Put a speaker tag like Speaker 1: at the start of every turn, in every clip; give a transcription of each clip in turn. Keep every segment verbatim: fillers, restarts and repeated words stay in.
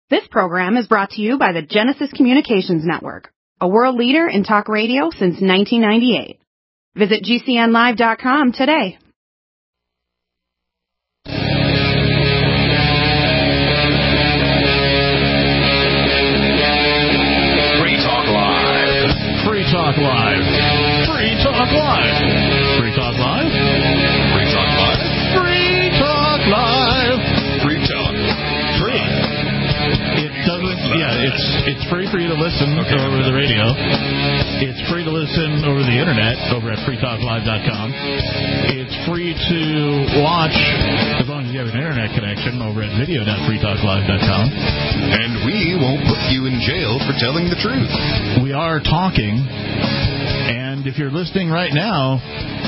Speaker 1: This program is brought to you by the Genesis Communications Network, a world leader in talk radio since nineteen ninety-eight. Visit G C N live dot com today.
Speaker 2: Free Talk Live.
Speaker 3: Free Talk Live. Free Talk Live. Free Talk Live.
Speaker 2: Free Talk Live.
Speaker 3: Free Talk Live.
Speaker 2: Free Talk.
Speaker 3: Free. It doesn't. Yeah, it's it's free for you to listen
Speaker 2: okay,
Speaker 3: over the radio. It's free to listen over the internet over at free talk live dot com. It's free to watch as long as you have an internet connection over at video dot free talk live dot com.
Speaker 2: And we won't put you in jail for telling the truth.
Speaker 3: We are talking, and if you're listening right now,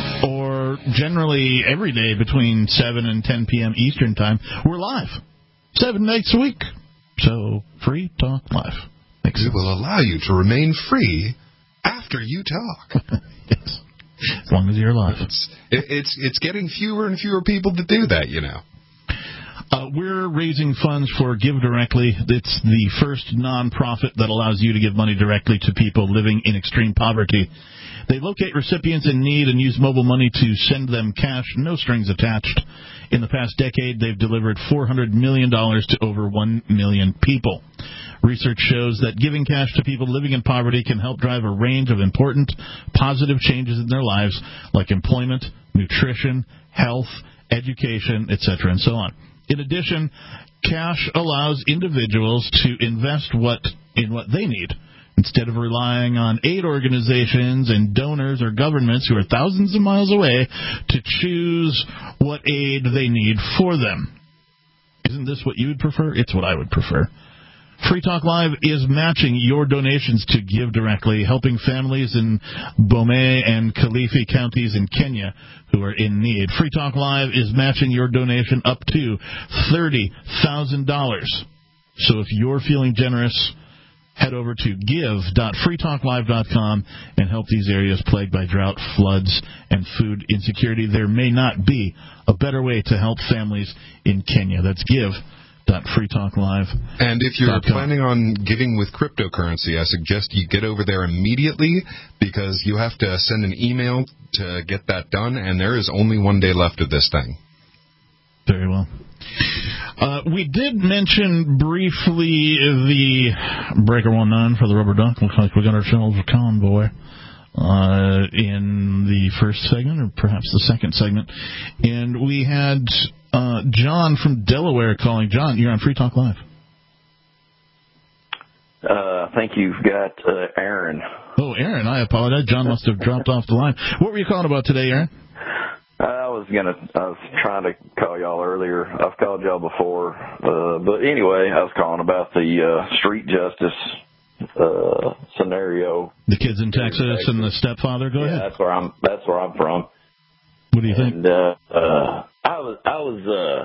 Speaker 3: or generally every day between seven and ten p.m. Eastern Time, we're live seven nights a week. So, Free Talk Live. Makes
Speaker 2: We will allow you to remain free after you talk.
Speaker 3: Yes. As long as you're alive.
Speaker 2: It's, it, it's, it's getting fewer and fewer people to do that, you know.
Speaker 3: Uh, we're raising funds for Give Directly. It's the first nonprofit that allows you to give money directly to people living in extreme poverty. They locate recipients in need and use mobile money to send them cash, no strings attached. In the past decade, they've delivered four hundred million dollars to over one million people. Research shows that giving cash to people living in poverty can help drive a range of important, positive changes in their lives, like employment, nutrition, health, education, et cetera, and so on. In addition, cash allows individuals to invest what in what they need, instead of relying on aid organizations and donors or governments who are thousands of miles away to choose what aid they need for them. Isn't this what you would prefer? It's what I would prefer. Free Talk Live is matching your donations to Give Directly, helping families in Bomet and Kilifi counties in Kenya who are in need. Free Talk Live is matching your donation up to thirty thousand dollars. So if you're feeling generous, head over to give dot free talk live dot com and help these areas plagued by drought, floods, and food insecurity. There may not be a better way to help families in Kenya. That's give dot free talk live dot com.
Speaker 2: And if you're planning on giving with cryptocurrency, I suggest you get over there immediately because you have to send an email to get that done, and there is only one day left of this thing.
Speaker 3: Very well. Uh, we did mention briefly the Breaker one nine for the Rubber Duck. Looks like we got ourselves a convoy uh, in the first segment, or perhaps the second segment. And we had uh, John from Delaware calling. John, you're on Free Talk Live.
Speaker 4: Uh, I think you've got uh, Aaron.
Speaker 3: Oh, Aaron, I apologize. John must have dropped off the line. What were you calling about today, Aaron?
Speaker 4: I was gonna. I was trying to call y'all earlier. I've called y'all before, uh, but anyway, I was calling about the uh, street justice uh, scenario.
Speaker 3: The kids in Texas, Texas and the stepfather. Go
Speaker 4: yeah,
Speaker 3: ahead.
Speaker 4: that's where I'm. That's where I'm from.
Speaker 3: What do you
Speaker 4: and,
Speaker 3: think?
Speaker 4: Uh, uh, I was. I was.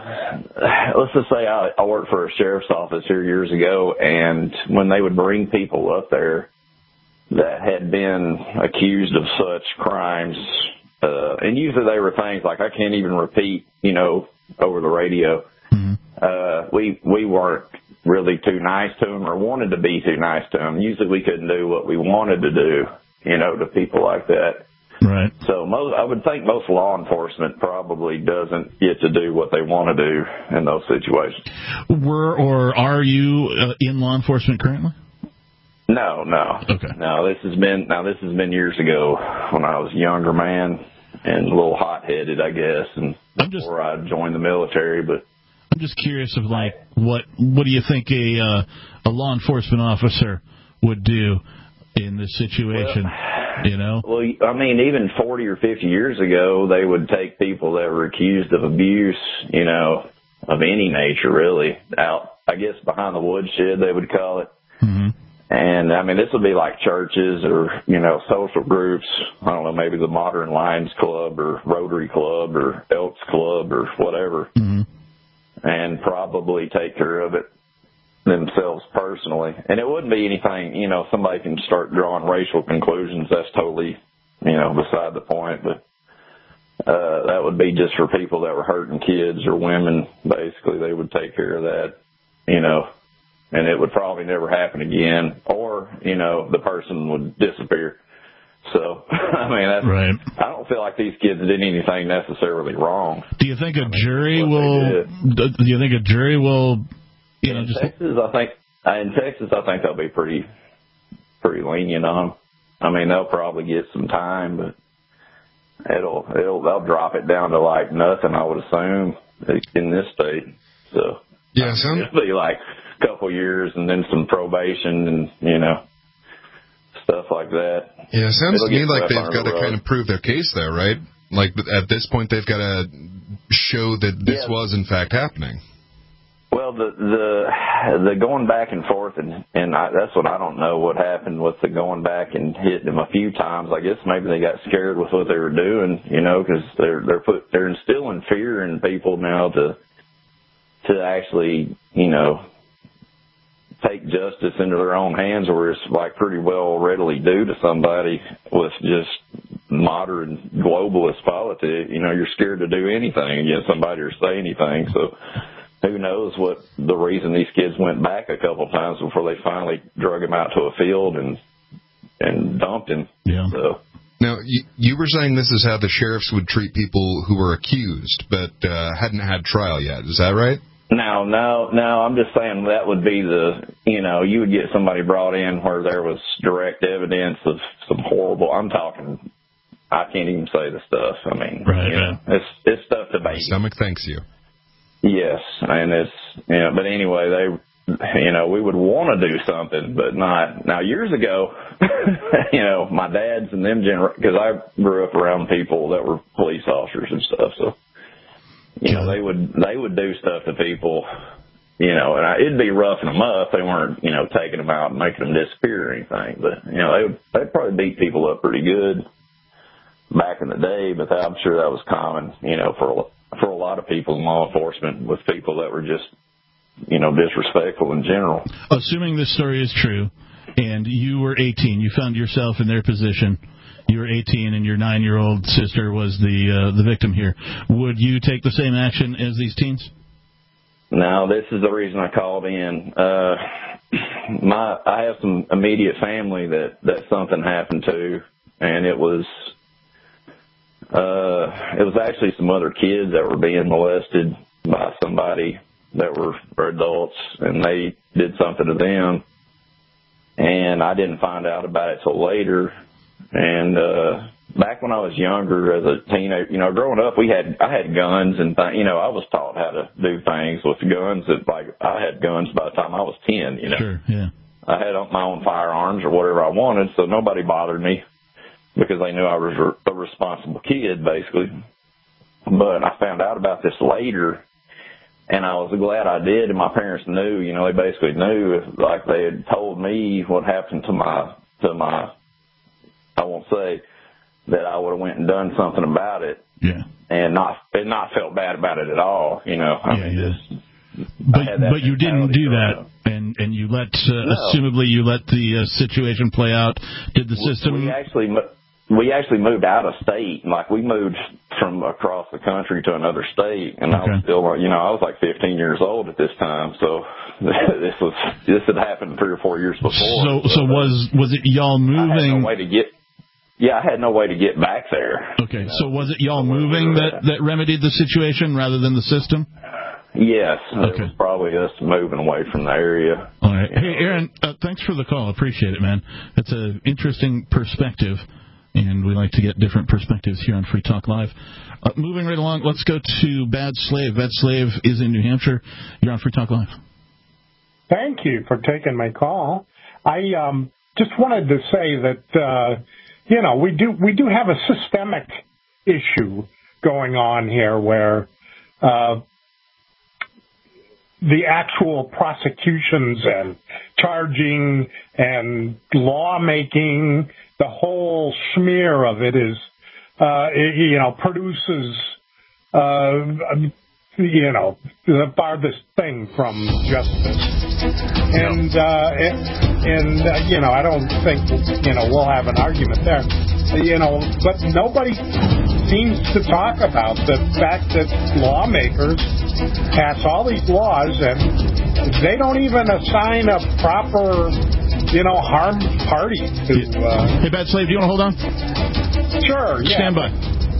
Speaker 4: Uh, let's just say I, I worked for a sheriff's office here years ago, and when they would bring people up there that had been accused of such crimes. Uh, and usually they were things like I can't even repeat, you know, over the radio. Mm-hmm. Uh, we we weren't really too nice to them or wanted to be too nice to them. Usually we couldn't do what we wanted to do, you know, to people like that.
Speaker 3: Right.
Speaker 4: So most, I would think most law enforcement probably doesn't get to do what they want to do in those situations.
Speaker 3: Were or are you uh, in law enforcement currently?
Speaker 4: No, no.
Speaker 3: Okay.
Speaker 4: No, this has been now this has been years ago when I was a younger man and a little hot-headed, I guess, and
Speaker 3: I'm just,
Speaker 4: before I joined the military. But
Speaker 3: I'm just curious of like what what do you think a uh, a law enforcement officer would do in this situation?
Speaker 4: Well,
Speaker 3: you know.
Speaker 4: Well, I mean, even forty or fifty years ago, they would take people that were accused of abuse, you know, of any nature, really, out. I guess behind the woodshed, they would call it.
Speaker 3: Mm-hmm.
Speaker 4: And, I mean, this would be like churches or, you know, social groups. I don't know, maybe the Modern Lions Club or Rotary Club or Elks Club or whatever.
Speaker 3: Mm-hmm.
Speaker 4: And probably take care of it themselves personally. And it wouldn't be anything, you know, somebody can start drawing racial conclusions. That's totally, you know, beside the point. But uh, that would be just for people that were hurting kids or women. Basically, they would take care of that, you know. and it would probably never happen again, or, you know, the person would disappear. So, I mean, that's,
Speaker 3: right.
Speaker 4: I don't feel like these kids did anything necessarily wrong.
Speaker 3: Do you think a
Speaker 4: I mean,
Speaker 3: jury will, do you think a jury will, you know,
Speaker 4: in
Speaker 3: just...
Speaker 4: Texas, I think, in Texas, I think they'll be pretty, pretty lenient on them. I mean, they'll probably get some time, but it'll, it'll, they'll drop it down to like nothing, I would assume, in this state. So,
Speaker 2: yeah, some...
Speaker 4: it'll be like a couple years and then some probation and, you know, stuff like that.
Speaker 2: Yeah, it sounds
Speaker 4: It'll
Speaker 2: to me
Speaker 4: get
Speaker 2: like they've
Speaker 4: the
Speaker 2: got to
Speaker 4: road.
Speaker 2: kind of prove their case there, right? Like, at this point, they've got to show that this
Speaker 4: yeah.
Speaker 2: was, in fact, happening.
Speaker 4: Well, the the the going back and forth, and and I, that's what I don't know what happened with the going back and hitting them a few times. I guess maybe they got scared with what they were doing, you know, because they're they're put they're instilling fear in people now to to actually, you know, take justice into their own hands, where it's like pretty well readily due to somebody with just modern globalist politics. You know, you're scared to do anything against somebody or say anything. So who knows what the reason these kids went back a couple times before they finally drug him out to a field and and dumped him.
Speaker 3: Yeah.
Speaker 4: So.
Speaker 2: Now, you, you were saying this is how the sheriffs would treat people who were accused, but uh, hadn't had trial yet. Is that right?
Speaker 4: No, no, no, I'm just saying that would be the, you know, you would get somebody brought in where there was direct evidence of some horrible, I'm talking, I can't even say the stuff. I mean,
Speaker 3: right,
Speaker 4: you know, it's, it's stuff to
Speaker 2: My
Speaker 4: baby.
Speaker 2: stomach thanks you.
Speaker 4: Yes, and it's, you know, but anyway, they, you know, we would want to do something, but not, now years ago, you know, my dad's and them, gener- because I grew up around people that were police officers and stuff, so. You know, they would they would do stuff to people, you know, and I, it'd be roughing them up. They weren't, you know, taking them out and making them disappear or anything. But, you know, they would, they'd probably beat people up pretty good back in the day. But I'm sure that was common, you know, for, for a lot of people in law enforcement with people that were just, you know, disrespectful in general.
Speaker 3: Assuming this story is true and you were eighteen, you found yourself in their position. You were eighteen, and your nine-year-old sister was the uh, the victim here. Would you take the same action as these teens?
Speaker 4: No, this is the reason I called in. Uh, my I have some immediate family that, that something happened to, and it was uh, it was actually some other kids that were being molested by somebody that were, were adults, and they did something to them, and I didn't find out about it till later. And, uh, back when I was younger as a teenager, you know, growing up, we had, I had guns and, th- you know, I was taught how to do things with guns that, like, I had guns by the time I was ten, you know.
Speaker 3: Sure, yeah.
Speaker 4: I had my own firearms or whatever I wanted, so nobody bothered me because they knew I was a responsible kid, basically. But I found out about this later, and I was glad I did, and my parents knew, you know, they basically knew, like, they had told me what happened to my, to my, I won't say that I would have went and done something about it,
Speaker 3: yeah,
Speaker 4: and not and not felt bad about it at all. You know, I
Speaker 3: yeah,
Speaker 4: mean,
Speaker 3: yeah.
Speaker 4: just,
Speaker 3: but but you didn't do that,
Speaker 4: up.
Speaker 3: and and you let uh,
Speaker 4: no.
Speaker 3: assumably you let the uh, situation play out. Did the system?
Speaker 4: We actually we actually moved out of state. Like we moved from across the country to another state, and
Speaker 3: okay.
Speaker 4: I was still, you know, I was like fifteen years old at this time, so. this was this had happened three or four years before.
Speaker 3: So, so, so was was it y'all moving?
Speaker 4: I had no way to get. Yeah, I had no way to get back there.
Speaker 3: Okay, you know? So was it y'all moving that that remedied the situation rather than the system?
Speaker 4: Yes.
Speaker 3: Okay.
Speaker 4: It was probably us moving away from the area.
Speaker 3: All right. Hey, Aaron, uh, thanks for the call. Appreciate it, man. That's an interesting perspective, and we like to get different perspectives here on Free Talk Live. Uh, moving right along, let's go to Bad Slave. Bad Slave is in New Hampshire. You're on Free Talk Live.
Speaker 5: Thank you for taking my call. I um, just wanted to say that, uh, you know, we do we do have a systemic issue going on here where uh, the actual prosecutions and charging and lawmaking, the whole smear of it is, uh, it, you know, produces uh, you know, the farthest thing from justice. And, uh, and, and uh, you know, I don't think, you know, we'll have an argument there. You know, but nobody seems to talk about the fact that lawmakers pass all these laws, and they don't even assign a proper, you know, harm party to... Uh,
Speaker 3: hey, Bad Slave, do you want to hold on?
Speaker 5: Sure, yeah.
Speaker 3: Stand by.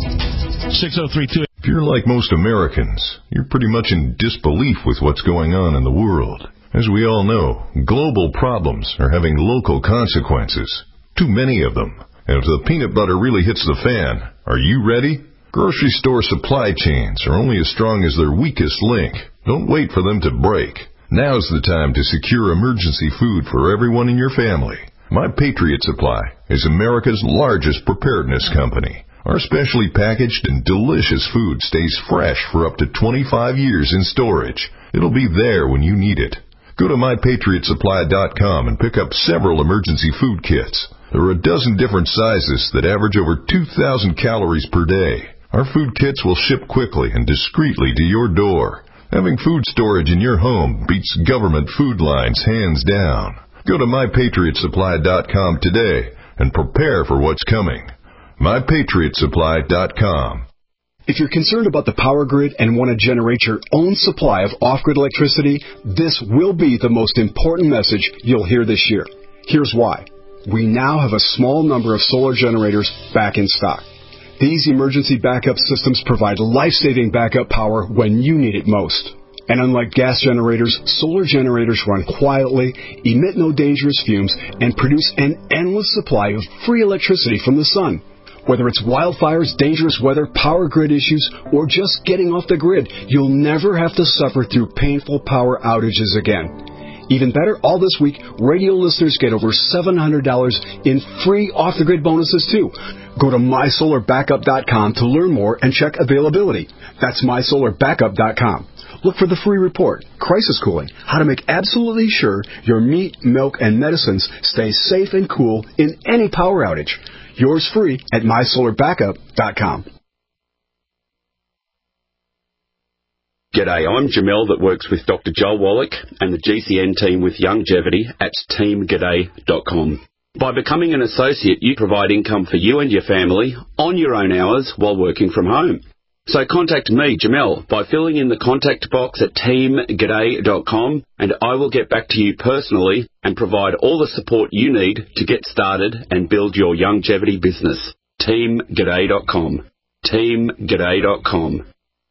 Speaker 3: six oh three two.
Speaker 6: If you're like most Americans, you're pretty much in disbelief with what's going on in the world. As we all know, global problems are having local consequences. Too many of them. And if the peanut butter really hits the fan, are you ready? Grocery store supply chains are only as strong as their weakest link. Don't wait for them to break. Now's the time to secure emergency food for everyone in your family. My Patriot Supply is America's largest preparedness company. Our specially packaged and delicious food stays fresh for up to twenty-five years in storage. It'll be there when you need it. Go to my patriot supply dot com and pick up several emergency food kits. There are a dozen different sizes that average over two thousand calories per day. Our food kits will ship quickly and discreetly to your door. Having food storage in your home beats government food lines hands down. Go to my patriot supply dot com today and prepare for what's coming. my patriot supply dot com.
Speaker 7: If you're concerned about the power grid and want to generate your own supply of off-grid electricity, this will be the most important message you'll hear this year. Here's why. We now have a small number of solar generators back in stock. These emergency backup systems provide life-saving backup power when you need it most. And unlike gas generators, solar generators run quietly, emit no dangerous fumes, and produce an endless supply of free electricity from the sun. Whether it's wildfires, dangerous weather, power grid issues, or just getting off the grid, you'll never have to suffer through painful power outages again. Even better, all this week, radio listeners get over seven hundred dollars in free off-the-grid bonuses, too. Go to my solar backup dot com to learn more and check availability. That's my solar backup dot com. Look for the free report, Crisis Cooling, how to make absolutely sure your meat, milk, and medicines stay safe and cool in any power outage. Yours free at my solar backup dot com.
Speaker 8: G'day, I'm Jamel that works with Doctor Joel Wallach and the G C N team with Longevity at team g'day dot com. By becoming an associate, you provide income for you and your family on your own hours while working from home. So contact me, Jamel, by filling in the contact box at team g'day dot com, and I will get back to you personally and provide all the support you need to get started and build your longevity business. team g'day dot com. team g'day dot com.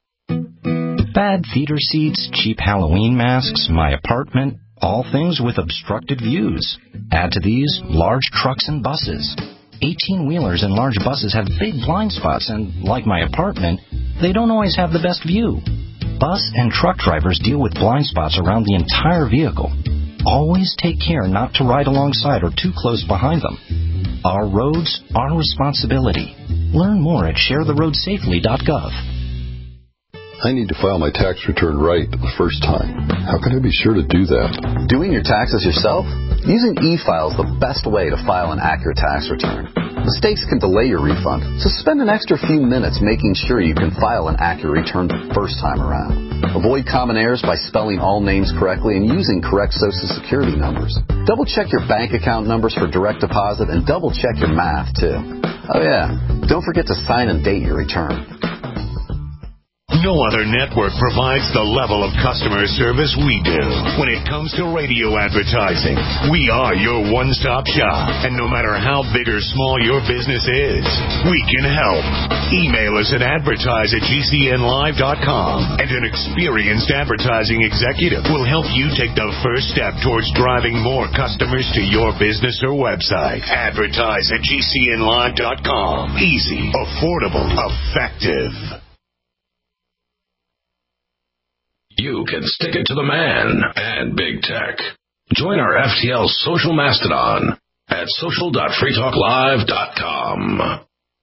Speaker 9: Bad theater seats, cheap Halloween masks, my apartment, all things with obstructed views. Add to these large trucks and buses. eighteen-wheelers and large buses have big blind spots, and like my apartment, they don't always have the best view. Bus and truck drivers deal with blind spots around the entire vehicle. Always take care not to ride alongside or too close behind them. Our roads, our responsibility. Learn more at share the road safely dot gov.
Speaker 10: I need to file my tax return right the first time. How can I be sure to do that?
Speaker 11: Doing your taxes yourself? Using e-file is the best way to file an accurate tax return. Mistakes can delay your refund, so spend an extra few minutes making sure you can file an accurate return the first time around. Avoid common errors by spelling all names correctly and using correct Social Security numbers. Double-check your bank account numbers for direct deposit and double-check your math, too. Oh, yeah, don't forget to sign and date your return.
Speaker 12: No other network provides the level of customer service we do. When it comes to radio advertising, we are your one-stop shop. And no matter how big or small your business is, we can help. Email us at advertise at G C N live dot com, and an experienced advertising executive will help you take the first step towards driving more customers to your business or website. Advertise at G C N live dot com. Easy, affordable, effective.
Speaker 13: You can stick it to the man and big tech. Join our F T L social mastodon at social dot free talk live dot com.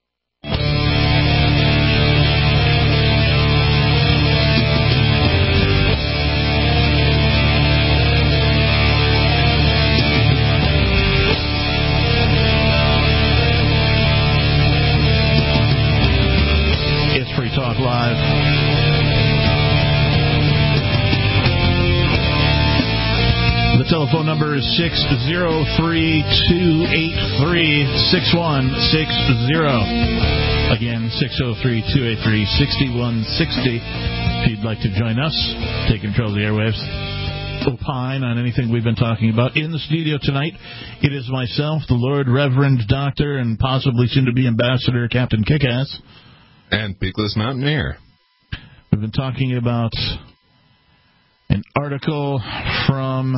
Speaker 3: It's Free Talk Live. The telephone number is six oh three, two eight three, six one six zero. Again, six oh three, two eight three, six one six oh. If you'd like to join us, take control of the airwaves, opine on anything we've been talking about. In the studio tonight, it is myself, the Lord Reverend Doctor, and possibly soon-to-be Ambassador Captain Kickass.
Speaker 2: And Peakless Mountaineer.
Speaker 3: We've been talking about an article from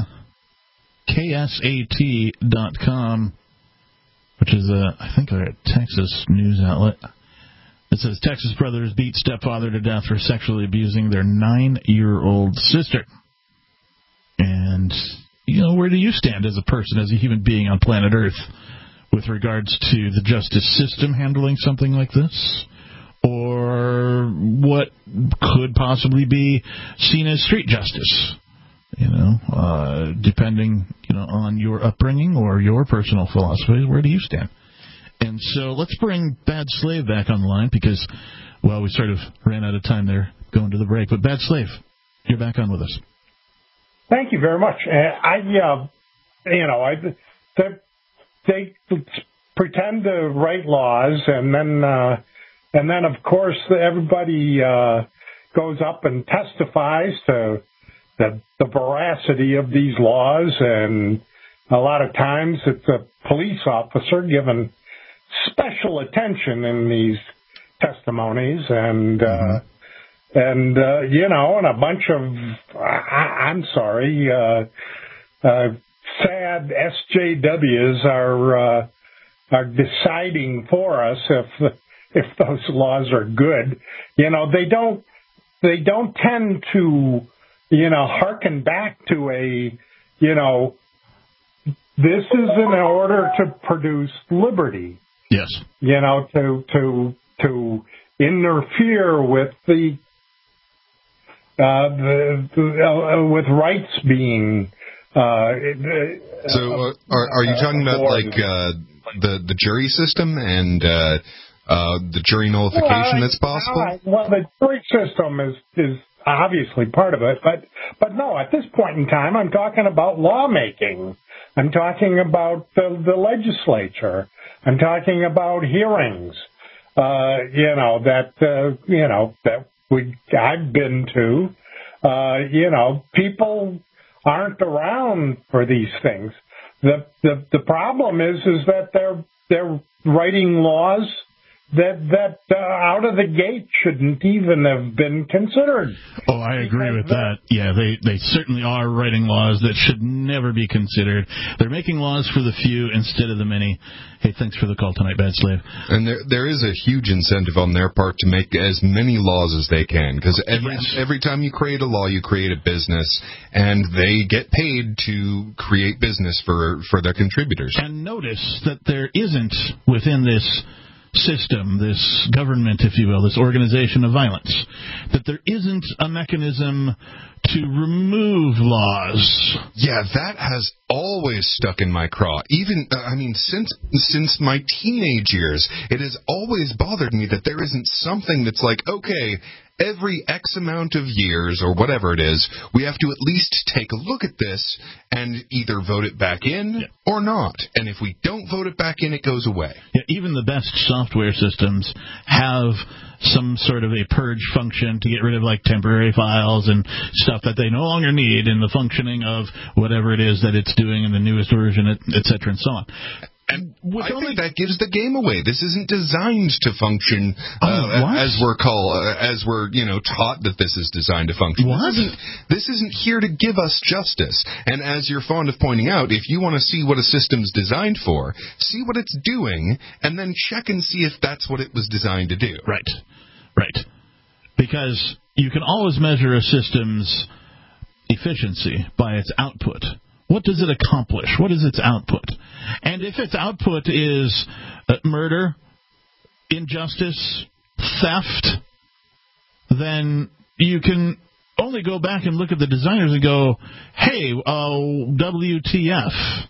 Speaker 3: K S A T dot com, which is, a, I think, a Texas news outlet. It says, Texas brothers beat stepfather to death for sexually abusing their nine-year-old sister. And, you know, where do you stand as a person, as a human being on planet Earth, with regards to the justice system handling something like this? Or what could possibly be seen as street justice? You know, uh, depending, you know, on your upbringing or your personal philosophy, where do you stand? And so let's bring Bad Slave back on the line because, well, we sort of ran out of time there going to the break. But Bad Slave, you're back on with us.
Speaker 5: Thank you very much. Uh, I, uh, you know, I, they, they pretend to write laws, and then, uh, and then of course everybody uh, goes up and testifies to the, the veracity of these laws, and a lot of times it's a police officer given special attention in these testimonies, and uh, and uh, you know, and a bunch of I, I'm sorry, uh, uh, sad S J Ws are uh, are deciding for us if if those laws are good. You know, they don't they don't tend to, you know, hearken back to a, you know, this is in order to produce liberty.
Speaker 3: Yes.
Speaker 5: You know, to to to interfere with the uh, the, the uh, with rights being. Uh,
Speaker 2: so, uh, are are you talking about like uh, the the jury system and uh, uh, the jury nullification
Speaker 5: well,
Speaker 2: that's possible?
Speaker 5: I, well, the jury system is is obviously part of it, but but no, at this point in time, I'm talking about lawmaking. I'm talking about the, the legislature. I'm talking about hearings, uh, you know, that, uh, you know, that we, I've been to. Uh, you know, people aren't around for these things. The, the, the problem is, is that they're, they're writing laws that, that uh, out of the gate shouldn't even have been considered.
Speaker 3: Oh, I agree with that. Yeah, they, they certainly are writing laws that should never be considered. They're making laws for the few instead of the many. Hey, thanks for the call tonight, Bad Slave.
Speaker 2: And there there is a huge incentive on their part to make as many laws as they can, because every, yes. every time you create a law, you create a business, and they get paid to create business for, for their contributors.
Speaker 3: And notice that there isn't within this system, this government, if you will, this organization of violence, that there isn't a mechanism to remove laws.
Speaker 2: Yeah, that has always stuck in my craw. Even, uh, I mean, since since my teenage years, it has always bothered me that there isn't something that's like, okay, every X amount of years or whatever it is, we have to at least take a look at this and either vote it back in yeah. or not. And if we don't vote it back in, it goes away.
Speaker 3: Yeah, even the best software systems have some sort of a purge function to get rid of like temporary files and stuff that they no longer need in the functioning of whatever it is that it's doing in the newest version, et cetera, and so on.
Speaker 2: And With I only... think that gives the game away. This isn't designed to function uh,
Speaker 3: oh,
Speaker 2: as we're call uh, as we're you know taught that this is designed to function.
Speaker 3: What?
Speaker 2: This isn't, this isn't here to give us justice. And as you're fond of pointing out, if you want to see what a system's designed for, see what it's doing, and then check and see if that's what it was designed to do.
Speaker 3: Right, right. Because you can always measure a system's efficiency by its output. What does it accomplish? What is its output? And if its output is uh, murder, injustice, theft, then you can only go back and look at the designers and go, hey, uh, W T F.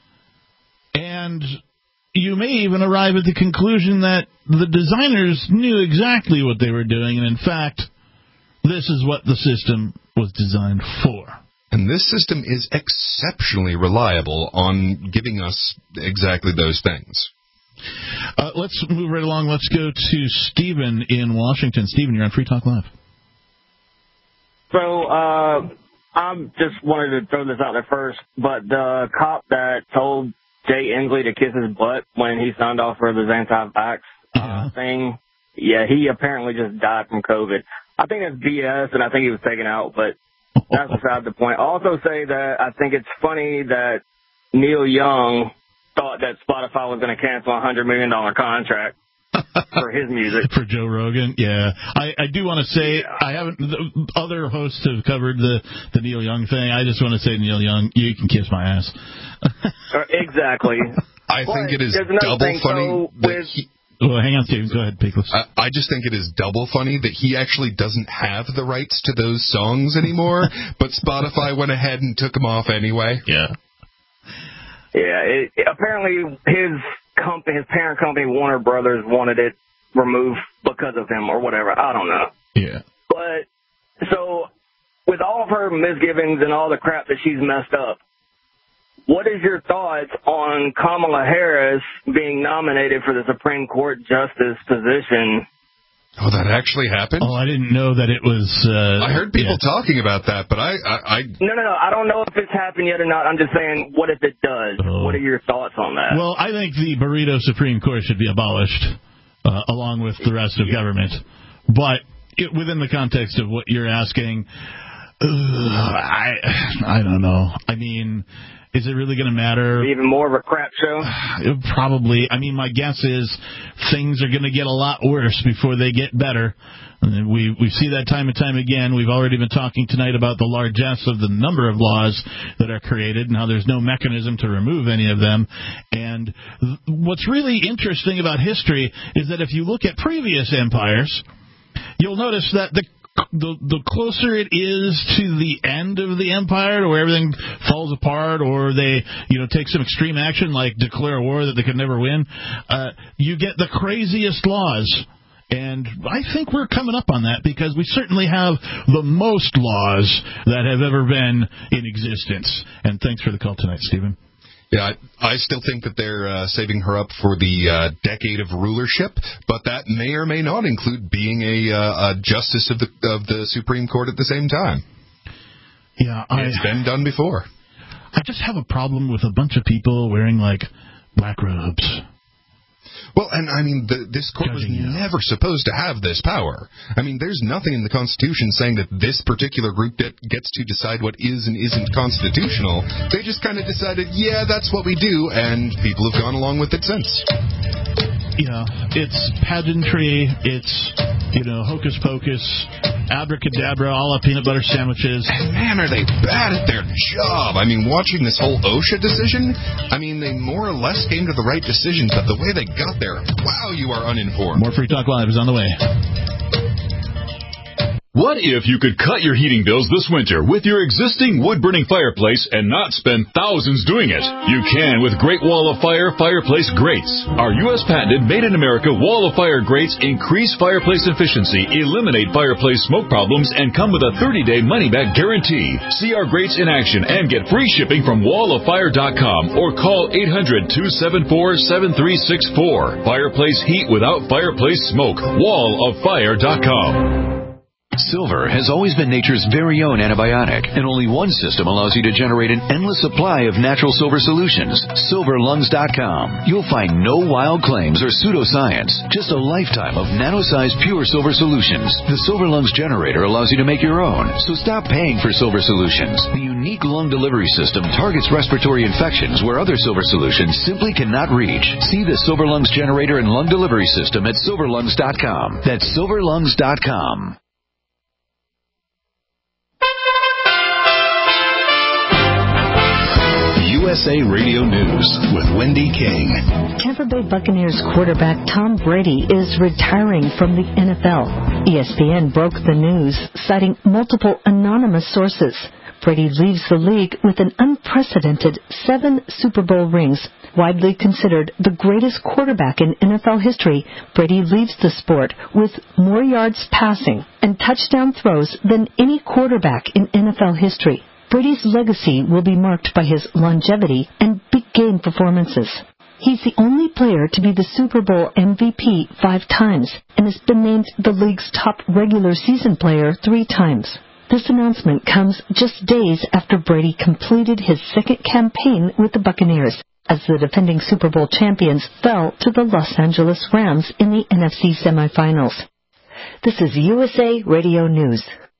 Speaker 3: And you may even arrive at the conclusion that the designers knew exactly what they were doing, and in fact, this is what the system was designed for.
Speaker 2: And this system is exceptionally reliable on giving us exactly those things.
Speaker 3: Uh, let's move right along. Let's go to Stephen in Washington. Stephen, you're on Free Talk Live.
Speaker 14: So, uh, I just wanted to throw this out there first, but the cop that told Jay Inslee to kiss his butt when he signed off for this anti-vax uh, thing, yeah, he apparently just died from COVID. I think that's B S, and I think he was taken out, but that's beside the point. I'll also say that I think it's funny that Neil Young thought that Spotify was going to cancel a one hundred million dollars contract for his music.
Speaker 3: For Joe Rogan, yeah. I, I do want to say, yeah. I haven't, the other hosts have covered the, the Neil Young thing. I just want to say, Neil Young, you can kiss my ass.
Speaker 14: Exactly.
Speaker 2: I
Speaker 14: but
Speaker 2: think it is double
Speaker 14: thing,
Speaker 2: funny
Speaker 14: so
Speaker 2: that
Speaker 14: with,
Speaker 2: he...
Speaker 3: Well, hang on, Steve. Go ahead, Peakless.
Speaker 2: I, I just think it is double funny that he actually doesn't have the rights to those songs anymore, but Spotify went ahead and took them off anyway.
Speaker 3: Yeah.
Speaker 14: Yeah, it, it, apparently his company, his parent company, Warner Brothers, wanted it removed because of him or whatever. I don't know.
Speaker 3: Yeah.
Speaker 14: But, so, with all of her misgivings and all the crap that she's messed up, what is your thoughts on Kamala Harris being nominated for the Supreme Court justice position?
Speaker 2: Oh, that actually happened?
Speaker 3: Oh, I didn't know that it was... Uh,
Speaker 2: I heard people
Speaker 3: yeah.
Speaker 2: talking about that, but I, I, I...
Speaker 14: No, no, no. I don't know if it's happened yet or not. I'm just saying, what if it does? Oh. What are your thoughts on that?
Speaker 3: Well, I think the burrito Supreme Court should be abolished, uh, along with the rest of government. But it, within the context of what you're asking, uh, I, I don't know. I mean... Is it really going to matter?
Speaker 14: Even more of a crap show?
Speaker 3: Probably. I mean, my guess is things are going to get a lot worse before they get better. And we we see that time and time again. We've already been talking tonight about the largesse of the number of laws that are created and how there's no mechanism to remove any of them. And th- what's really interesting about history is that if you look at previous empires, you'll notice that the The the closer it is to the end of the empire, to where everything falls apart, or they, you know, take some extreme action like declare a war that they could never win, uh, you get the craziest laws. And I think we're coming up on that because we certainly have the most laws that have ever been in existence. And thanks for the call tonight, Stephen.
Speaker 2: Yeah, I, I still think that they're uh, saving her up for the uh, decade of rulership, but that may or may not include being a, uh, a justice of the of the Supreme Court at the same time.
Speaker 3: Yeah, I,
Speaker 2: it's been done before.
Speaker 3: I just have a problem with a bunch of people wearing like black robes.
Speaker 2: Well, and I mean, the, this court was never supposed to have this power. I mean, there's nothing in the Constitution saying that this particular group get, gets to decide what is and isn't constitutional. They just kind of decided, yeah, that's what we do, and people have gone along with it since.
Speaker 3: Yeah, it's pageantry, it's, you know, hocus pocus, abracadabra, all up peanut butter sandwiches.
Speaker 2: And man, are they bad at their job. I mean, watching this whole OSHA decision, I mean, they more or less came to the right decision, but the way they got there, wow, you are uninformed.
Speaker 3: More Free Talk Live is on the way.
Speaker 15: What if you could cut your heating bills this winter with your existing wood-burning fireplace and not spend thousands doing it? You can with Great Wall of Fire Fireplace Grates. Our U S patented made-in-America Wall of Fire grates increase fireplace efficiency, eliminate fireplace smoke problems, and come with a thirty-day money-back guarantee. See our grates in action and get free shipping from wall of fire dot com or call eight hundred, two seven four, seven three six four. Fireplace heat without fireplace smoke. wall of fire dot com.
Speaker 16: Silver has always been nature's very own antibiotic, and only one system allows you to generate an endless supply of natural silver solutions. silver lungs dot com. You'll find no wild claims or pseudoscience, just a lifetime of nano-sized pure silver solutions. The Silver Lungs generator allows you to make your own, so stop paying for silver solutions. The unique lung delivery system targets respiratory infections where other silver solutions simply cannot reach. See the Silver Lungs generator and lung delivery system at silver lungs dot com. That's silver lungs dot com.
Speaker 17: U S A Radio News with Wendy King.
Speaker 18: Tampa Bay Buccaneers quarterback Tom Brady is retiring from the N F L. E S P N broke the news, citing multiple anonymous sources. Brady leaves the league with an unprecedented seven Super Bowl rings. Widely considered the greatest quarterback in N F L history, Brady leaves the sport with more yards passing and touchdown throws than any quarterback in N F L history. Brady's legacy will be marked by his longevity and big game performances. He's the only player to be the Super Bowl M V P five times and has been named the league's top regular season player three times. This announcement comes just days after Brady completed his second campaign with the Buccaneers, as the defending Super Bowl champions fell to the Los Angeles Rams in the N F C semifinals. This is U S A Radio News.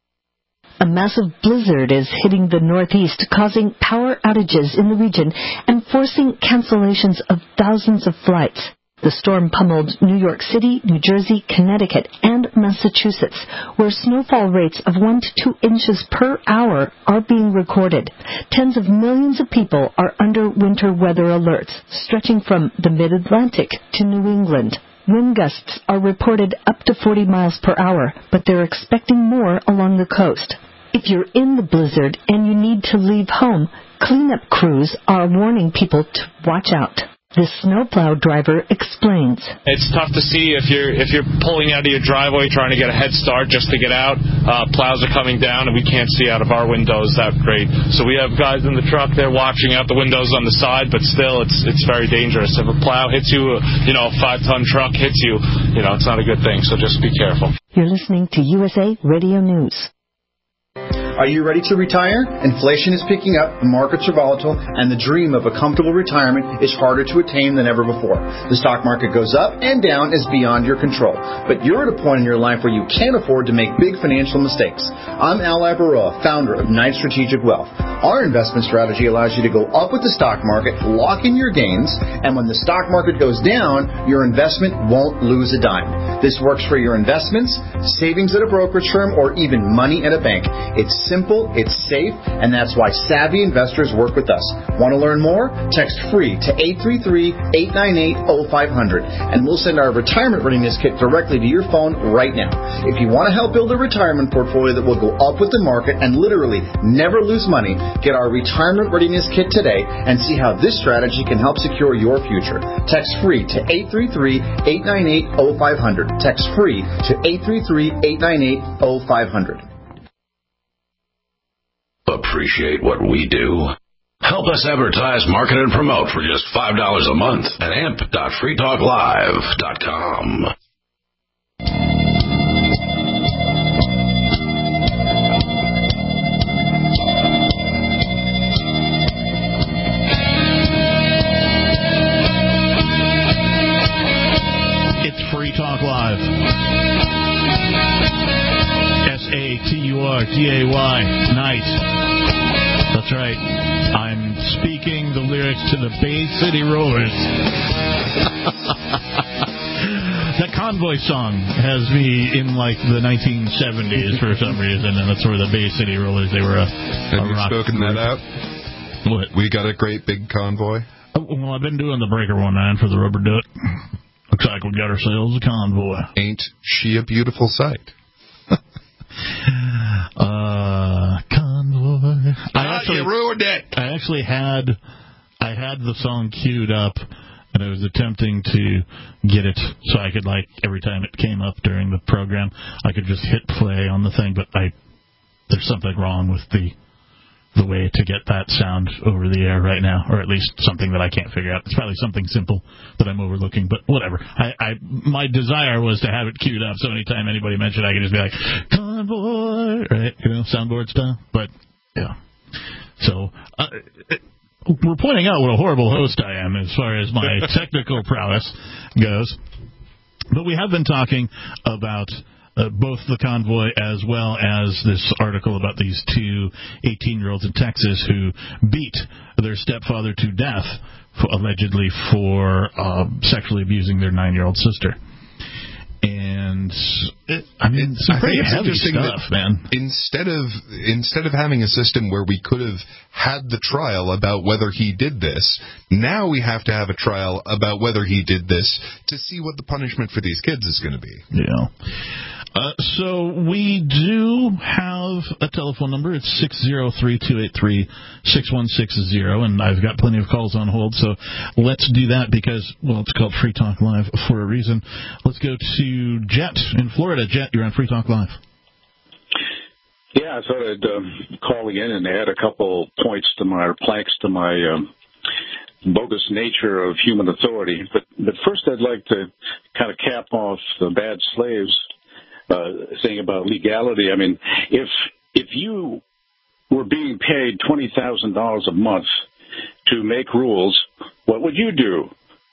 Speaker 18: A massive blizzard is hitting the Northeast, causing power outages in the region and forcing cancellations of thousands of flights. The storm pummeled New York City, New Jersey, Connecticut, and Massachusetts, where snowfall rates of one to two inches per hour are being recorded. Tens of millions of people are under winter weather alerts, stretching from the mid-Atlantic to New England. Wind gusts are reported up to forty miles per hour, but they're expecting more along the coast. If you're in the blizzard and you need to leave home, cleanup crews are warning people to watch out. This snowplow driver explains.
Speaker 19: It's tough to see if you're if you're pulling out of your driveway trying to get a head start just to get out. Uh, plows are coming down and we can't see out of our windows that great. So we have guys in the truck there watching out the windows on the side, but still it's it's very dangerous. If a plow hits you, you know, a five-ton truck hits you, you know, it's not a good thing. So just be careful.
Speaker 18: You're listening to U S A Radio News.
Speaker 20: Are you ready to retire? Inflation is picking up, the markets are volatile, and the dream of a comfortable retirement is harder to attain than ever before. The stock market goes up and down is beyond your control. But you're at a point in your life where you can't afford to make big financial mistakes. I'm Al Ibaroa, founder of Knight Strategic Wealth. Our investment strategy allows you to go up with the stock market, lock in your gains, and when the stock market goes down, your investment won't lose a dime. This works for your investments, savings at a brokerage firm, or even money at a bank. It's simple, it's safe, and that's why savvy investors work with us. Want to learn more? Text FREE to eight three three, eight nine eight, oh five hundred, and we'll send our retirement readiness kit directly to your phone right now. If you want to help build a retirement portfolio that will go up with the market and literally never lose money, get our retirement readiness kit today and see how this strategy can help secure your future. Text FREE to eight three three, eight nine eight, oh five hundred. Text FREE to eight three three, eight nine eight, oh five hundred.
Speaker 13: Appreciate what we do? Help us advertise, market, and promote for just five dollars a month at amp dot free talk live dot com.
Speaker 3: It's Free Talk Live. S A T U R T A Y. Night. That's right. I'm speaking the lyrics to the Bay City Rollers. That Convoy song has me in, like, the nineteen seventies for some reason, and that's where the Bay City Rollers, they were a,
Speaker 2: Have
Speaker 3: a
Speaker 2: you
Speaker 3: rock
Speaker 2: spoken
Speaker 3: group.
Speaker 2: that out?
Speaker 3: What?
Speaker 2: We got a great big convoy.
Speaker 3: Oh, well, I've been doing the Breaker one nine for the Rubber Duck. Looks like we got ourselves a convoy.
Speaker 2: Ain't she a beautiful sight?
Speaker 3: uh, convoy. I
Speaker 2: Ah,
Speaker 3: actually,
Speaker 2: you ruined it.
Speaker 3: I actually had, I had the song queued up, and I was attempting to get it so I could, like, every time it came up during the program, I could just hit play on the thing. But I, there's something wrong with the, the way to get that sound over the air right now, or at least something that I can't figure out. It's probably something simple that I'm overlooking, but whatever. I, I my desire was to have it queued up, so anytime anybody mentioned it, I could just be like, convoy, right, you know, soundboard stuff. But, yeah. So, uh, we're pointing out what a horrible host I am as far as my technical prowess goes. But we have been talking about Uh, both the convoy as well as this article about these two eighteen-year-olds in Texas who beat their stepfather to death, for, allegedly for uh, sexually abusing their nine-year-old sister. And, it, I mean, some
Speaker 2: I
Speaker 3: pretty
Speaker 2: think it's
Speaker 3: heavy
Speaker 2: interesting
Speaker 3: stuff,
Speaker 2: that
Speaker 3: man.
Speaker 2: Instead of, instead of having a system where we could have had the trial about whether he did this, now we have to have a trial about whether he did this to see what the punishment for these kids is going to be.
Speaker 3: Yeah. Uh, so we do have a telephone number. It's six zero three, two eight three, six one six zero, and I've got plenty of calls on hold, so let's do that because, well, it's called Free Talk Live for a reason. Let's go to Jet in Florida. Jet, you're on Free Talk Live.
Speaker 21: Yeah, I thought I'd um, call again and add a couple points to my, or planks to my um, bogus nature of human authority. But, but first I'd like to kind of cap off the bad slaves uh, thing about legality. I mean, if if you were being paid twenty thousand dollars a month to make rules, what would you do?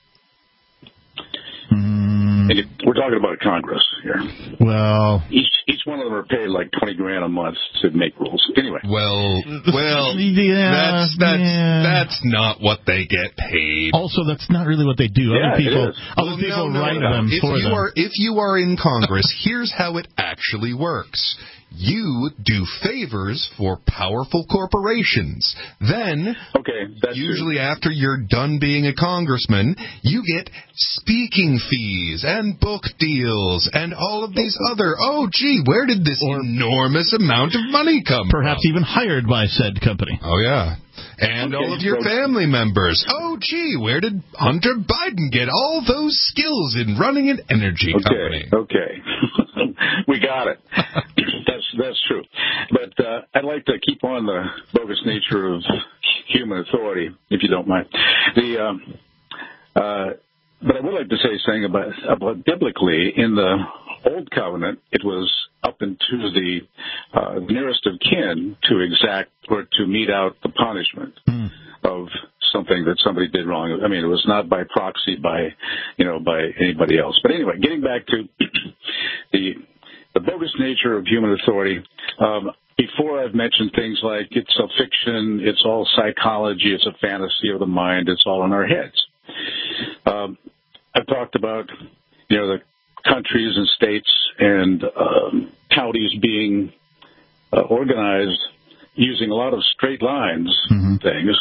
Speaker 3: Mm.
Speaker 21: And it, we're talking about Congress here.
Speaker 3: Well,
Speaker 21: each each one of them are paid like twenty grand a month to make rules. Anyway.
Speaker 2: Well, well,
Speaker 3: yeah,
Speaker 2: that's that's
Speaker 3: yeah.
Speaker 2: that's not what they get paid.
Speaker 3: Also, that's not really what they do.
Speaker 21: Yeah,
Speaker 3: other people,
Speaker 21: it is.
Speaker 3: other
Speaker 2: Well,
Speaker 3: people
Speaker 2: no, no,
Speaker 3: write
Speaker 2: no.
Speaker 3: them
Speaker 2: if
Speaker 3: for
Speaker 2: you
Speaker 3: them.
Speaker 2: Are, if you are in Congress, here's how it actually works. You do favors for powerful corporations. Then,
Speaker 21: okay, that's
Speaker 2: usually
Speaker 21: true.
Speaker 2: after you're done being a congressman, you get speaking fees and book deals and all of these other, oh, gee, where did this or enormous amount of money come
Speaker 3: perhaps
Speaker 2: from?
Speaker 3: even hired by said company.
Speaker 2: Oh, yeah. And
Speaker 21: okay,
Speaker 2: all of your
Speaker 21: so,
Speaker 2: family members. Oh, gee, where did Hunter Biden get all those skills in running an energy
Speaker 21: okay,
Speaker 2: company?
Speaker 21: Okay, we got it. That's that's true. But uh, I'd like to keep on the bogus nature of human authority, if you don't mind. The um, uh, but I would like to say something about, about biblically. In the Old Covenant, it was up into the uh, nearest of kin to exact or to mete out the punishment mm. of something that somebody did wrong. I mean, it was not by proxy by, you know, by anybody else. But anyway, getting back to the the bogus nature of human authority. Um, before I've mentioned things like it's a fiction, it's all psychology, it's a fantasy of the mind, it's all in our heads. Um, I've talked about, you know, the countries and states and um, counties being uh, organized using a lot of straight lines mm-hmm. things.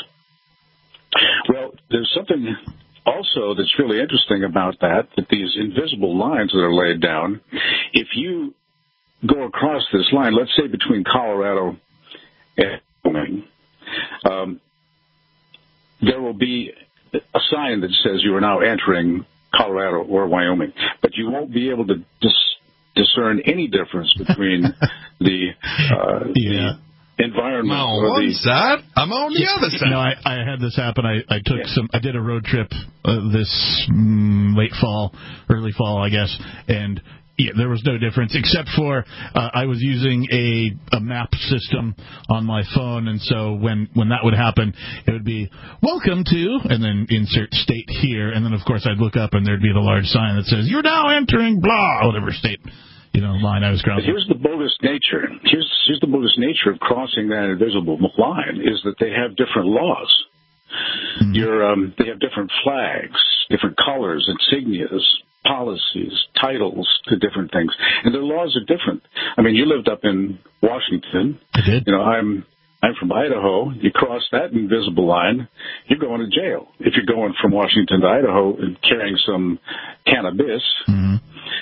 Speaker 21: Well, there's something also that's really interesting about that, that these invisible lines that are laid down, if you go across this line, let's say between Colorado and Wyoming, um, there will be a sign that says you are now entering Colorado or Wyoming, but you won't be able to dis- discern any difference between the, uh,
Speaker 2: yeah.
Speaker 21: the environment.
Speaker 2: I'm on
Speaker 21: or
Speaker 2: one
Speaker 21: the,
Speaker 2: side, I'm on the other side.
Speaker 3: No, I, I had this happen. I, I took yeah. some. I did a road trip uh, this mm, late fall, early fall, I guess, and. Yeah, there was no difference except for uh, I was using a, a map system on my phone, and so when, when that would happen, it would be, welcome to, and then insert state here, and then, of course, I'd look up, and thered be the large sign that says, you're now entering blah, whatever state, you know, line I was crossing.
Speaker 21: Here's the bogus nature. Here's, here's the bogus nature of crossing that invisible line, is that they have different laws. Mm-hmm. You're, um, they have different flags, different colors, insignias, policies, titles to different things, and their laws are different. I mean, you lived up in Washington.
Speaker 3: I did.
Speaker 21: You know, I'm I'm from Idaho. You cross that invisible line, you're going to jail. If you're going from Washington to Idaho and carrying some cannabis.
Speaker 3: Mm-hmm.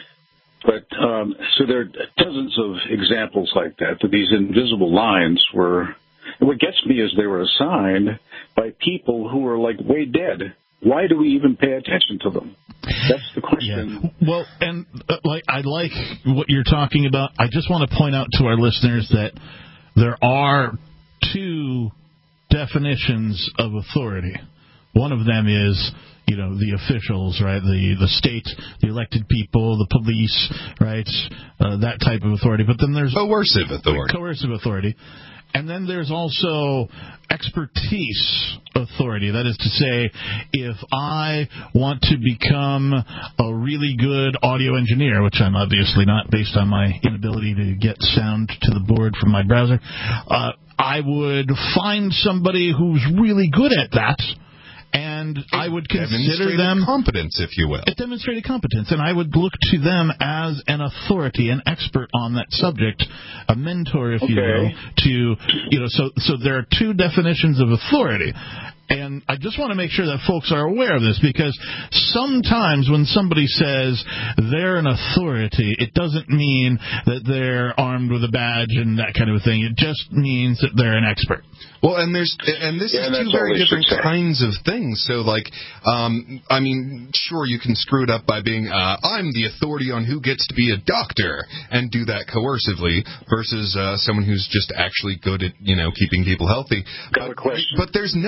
Speaker 21: But um, so there are dozens of examples like that. That these invisible lines were. And what gets me is they were assigned by people who were like way dead. Why do we even pay attention to them? That's the question.
Speaker 3: Yeah. Well, and uh, like I like what you're talking about. I just want to point out to our listeners that there are two definitions of authority. One of them is, you know, the officials, right? The the state, the elected people, the police, right? Uh, that type of authority. But then there's
Speaker 2: coercive authority.
Speaker 3: Coercive authority. And then there's also expertise authority. That is to say, if I want to become a really good audio engineer, which I'm obviously not based on my inability to get sound to the board from my browser, uh, I would find somebody who's really good at that. And I would consider them
Speaker 2: competence, if you will.
Speaker 3: A demonstrated competence, and I would look to them as an authority, an expert on that subject, a mentor, if
Speaker 21: okay.
Speaker 3: you will. To you know, so so there are two definitions of authority. And I just want to make sure that folks are aware of this, because sometimes when somebody says they're an authority, it doesn't mean that they're armed with a badge and that kind of a thing. It just means that they're an expert.
Speaker 2: Well, and there's and this
Speaker 21: yeah,
Speaker 2: is two very different kinds of things. So, like, um, I mean, sure, you can screw it up by being, uh, I'm the authority on who gets to be a doctor, and do that coercively, versus uh, someone who's just actually good at, you know, keeping people healthy.
Speaker 21: Got a question.
Speaker 2: But there's no competence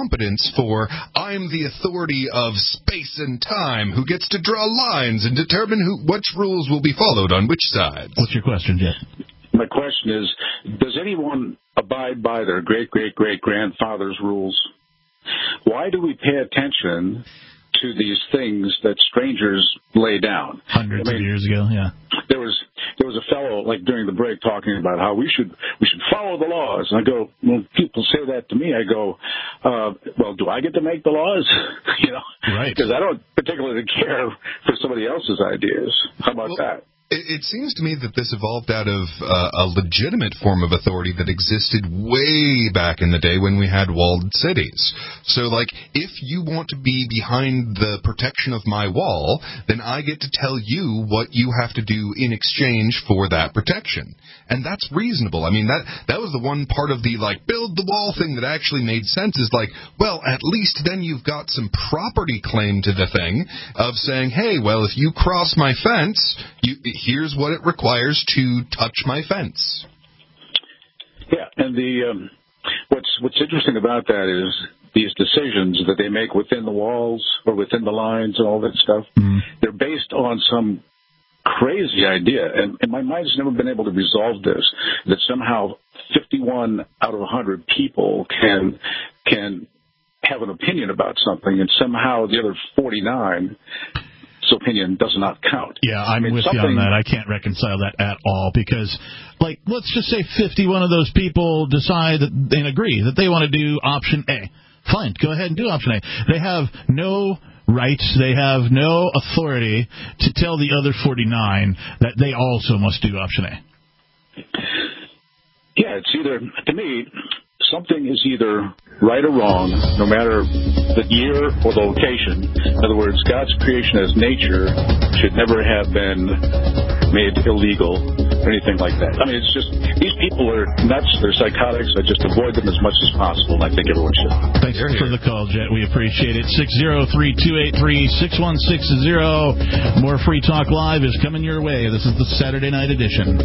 Speaker 2: competence for I'm the authority of space and time who gets to draw lines and determine who which rules will be followed on which sides.
Speaker 3: What's your question, Jeff?
Speaker 21: My question is, does anyone abide by their great-great-great-grandfather's rules? Why do we pay attention to these things that strangers lay down?
Speaker 3: Hundreds
Speaker 21: I mean,
Speaker 3: of years ago, yeah.
Speaker 21: There was there was a fellow, like, during the break talking about how we should we should follow the laws. And I go, when people say that to me, I go, uh, well, do I get to make the laws? you know,
Speaker 3: right?
Speaker 21: Because I don't particularly care for somebody else's ideas. How about
Speaker 2: well,
Speaker 21: that?
Speaker 2: It seems to me that this evolved out of uh, a legitimate form of authority that existed way back in the day when we had walled cities. So, like, if you want to be behind the protection of my wall, then I get to tell you what you have to do in exchange for that protection. And that's reasonable. I mean, that that was the one part of the, like, build the wall thing that actually made sense is like, well, at least then you've got some property claim to the thing of saying, hey, well, if you cross my fence, you... here's what it requires to touch my fence.
Speaker 21: Yeah, and the um, what's what's interesting about that is these decisions that they make within the walls or within the lines and all that stuff. Mm-hmm. They're based on some crazy idea, and, and my mind's never been able to resolve this. That somehow fifty-one out of one hundred people can can have an opinion about something, and somehow the other forty-nine. Opinion does not count.
Speaker 3: Yeah, I'm I mean, with you on that. I can't reconcile that at all because, like, let's just say fifty-one of those people decide that, and agree that they want to do option A. Fine, go ahead and do option A. They have no rights, they have no authority to tell the other forty-nine that they also must do option A.
Speaker 21: Yeah, it's either, to me, something is either right or wrong, no matter the year or the location. In other words, God's creation as nature should never have been made illegal or anything like that. I mean, it's just, these people are nuts, they're psychotics, I just avoid them as much as possible, and I think everyone should.
Speaker 3: Thanks for the call, Jet. We appreciate it. six oh three, two eight three, six one six zero. More Free Talk Live is coming your way. This is the Saturday night edition.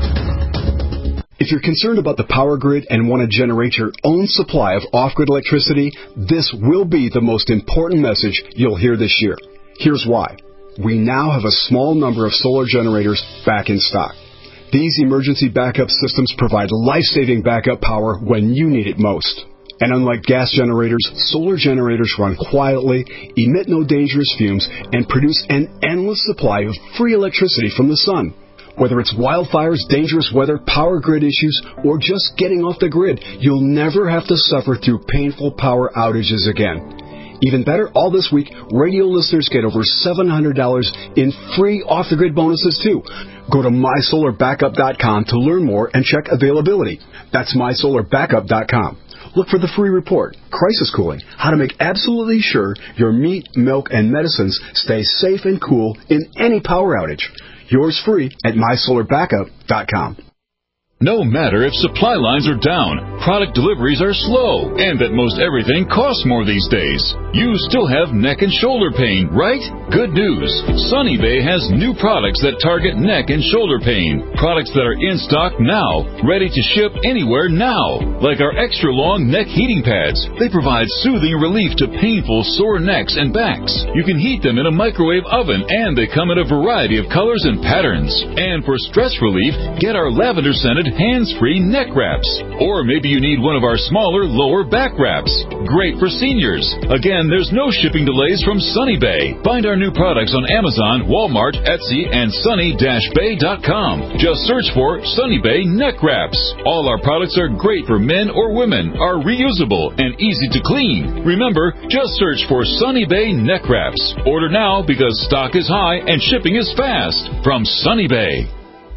Speaker 7: If you're concerned about the power grid and want to generate your own supply of off-grid electricity, this will be the most important message you'll hear this year. Here's why. We now have a small number of solar generators back in stock. These emergency backup systems provide life-saving backup power when you need it most. And unlike gas generators, solar generators run quietly, emit no dangerous fumes, and produce an endless supply of free electricity from the sun. Whether it's wildfires, dangerous weather, power grid issues, or just getting off the grid, you'll never have to suffer through painful power outages again. Even better, all this week, radio listeners get over seven hundred dollars in free off-the-grid bonuses, too. Go to my solar backup dot com to learn more and check availability. That's my solar backup dot com. Look for the free report, Crisis Cooling, how to make absolutely sure your meat, milk, and medicines stay safe and cool in any power outage. Yours free at my solar backup dot com.
Speaker 15: No matter if supply lines are down, product deliveries are slow, and that most everything costs more these days, you still have neck and shoulder pain, right? Good news. Sunny Bay has new products that target neck and shoulder pain. Products that are in stock now, ready to ship anywhere now. Like our extra long neck heating pads. They provide soothing relief to painful sore necks and backs. You can heat them in a microwave oven, and they come in a variety of colors and patterns. And for stress relief, get our lavender scented hands-free neck wraps. Or maybe you need one of our smaller lower back wraps. Great for seniors. Again, there's no shipping delays from Sunny Bay. Find our new products on Amazon, Walmart, Etsy, and sunny dash bay dot com. Just search for Sunny Bay neck wraps. All our products are great for men or women, are reusable, and easy to clean. Remember, just search for Sunny Bay neck wraps. Order now because stock is high and shipping is fast. From Sunny Bay.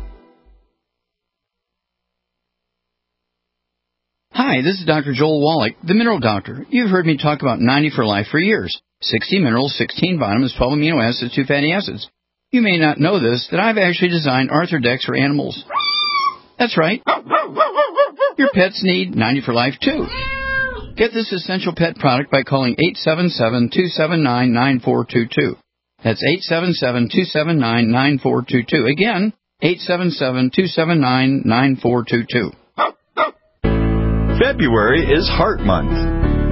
Speaker 1: Hi, this is Doctor Joel Wallach, the Mineral Doctor. You've heard me talk about ninety for Life for years. sixty minerals, sixteen vitamins, twelve amino acids, two fatty acids. You may not know this, that I've actually designed Arthrodex for animals. That's right. Your pets need ninety for Life, too. Get this essential pet product by calling eight seven seven, two seven nine, nine four two two. That's eight seven seven, two seven nine, nine four two two. Again, eight seven seven, two seven nine, nine four two two.
Speaker 22: February is Heart Month.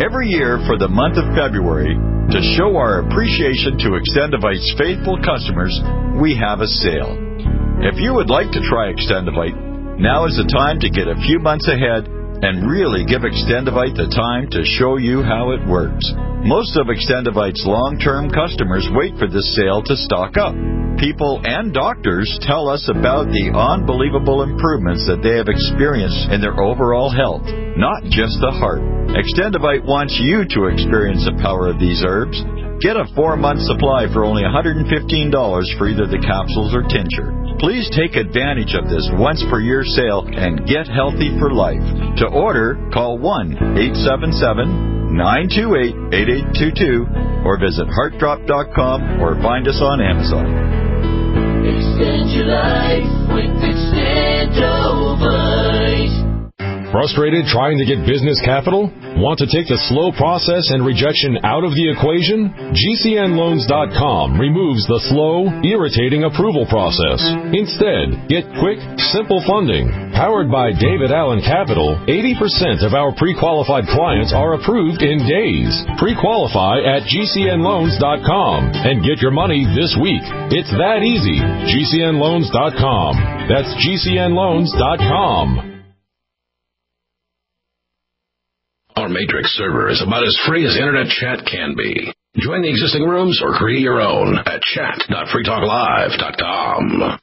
Speaker 4: Every year for the month of February, to show our appreciation to Extendivite's faithful customers, we have a sale. If you would like to try Extendivite, now is the time to get a few months ahead and really give Extendivite the time to show you how it works. Most of Extendivite's long-term customers wait for this sale to stock up. People and doctors tell us about the unbelievable improvements that they have experienced in their overall health, not just the heart. Extendivite wants you to experience the power of these herbs. Get a four-month supply for only one hundred fifteen dollars for either the capsules or tincture. Please take advantage of this once-per-year sale and get healthy for life. To order, call one eight seven seven, nine two eight, eight eight two two or visit heart drop dot com or find us on Amazon.
Speaker 22: Extend your life with Extendovite.
Speaker 23: Frustrated trying to get business capital? Want to take the slow process and rejection out of the equation? G C N loans dot com removes the slow, irritating approval process. Instead, get quick, simple funding. Powered by David Allen Capital, eighty percent of our pre-qualified clients are approved in days. Pre-qualify at G C N loans dot com and get your money this week. It's that easy. G C N loans dot com. That's G C N loans dot com.
Speaker 13: Our Matrix server is about as free as internet chat can be. Join the existing rooms or create your own at chat dot free talk live dot com.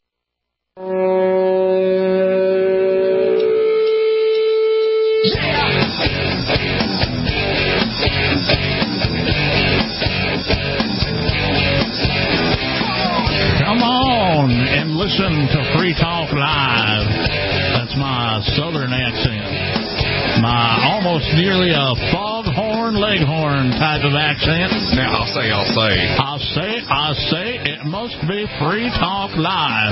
Speaker 3: Come on and listen to Free Talk Live. That's my southern accent. My almost nearly a foghorn leghorn type of accent.
Speaker 2: Now, I'll say, I'll say.
Speaker 3: I'll say, I'll say, it must be Free Talk Live.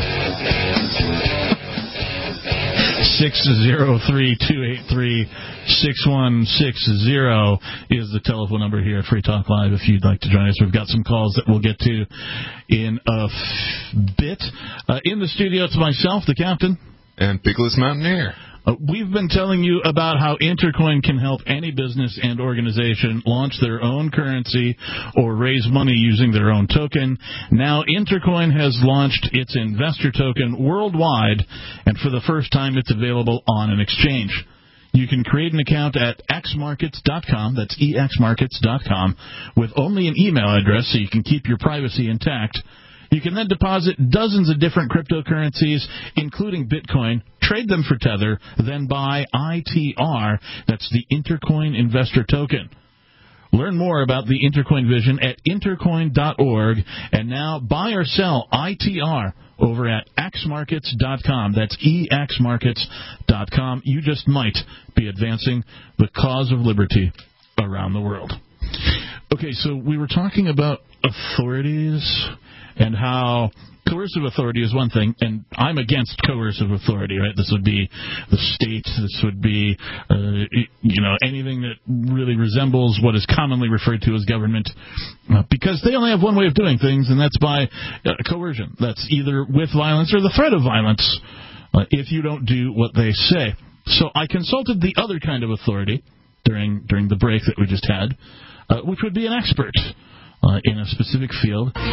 Speaker 3: six zero three, two eight three, six one six zero is the telephone number here at Free Talk Live if you'd like to join us. We've got some calls that we'll get to in a f- bit. Uh, in the studio, it's myself, the captain.
Speaker 2: And Pickless Mountaineer.
Speaker 3: Uh, we've been telling you about how Intercoin can help any business and organization launch their own currency or raise money using their own token. Now Intercoin has launched its investor token worldwide, and for the first time it's available on an exchange. You can create an account at x markets dot com, that's e x markets dot com, with only an email address so you can keep your privacy intact. You can then deposit dozens of different cryptocurrencies, including Bitcoin, trade them for Tether, then buy I T R, that's the Intercoin Investor Token. Learn more about the Intercoin vision at intercoin dot org, and now buy or sell I T R over at x markets dot com. That's e x markets dot com. You just might be advancing the cause of liberty around the world. Okay, so we were talking about authorities and how coercive authority is one thing, and I'm against coercive authority, right? This would be the state. This would be, uh, you know, anything that really resembles what is commonly referred to as government, uh, because they only have one way of doing things, and that's by uh, coercion. That's either with violence or the threat of violence uh, if you don't do what they say. So I consulted the other kind of authority during during the break that we just had, uh, which would be an expert Uh, in a specific field.
Speaker 22: Breaker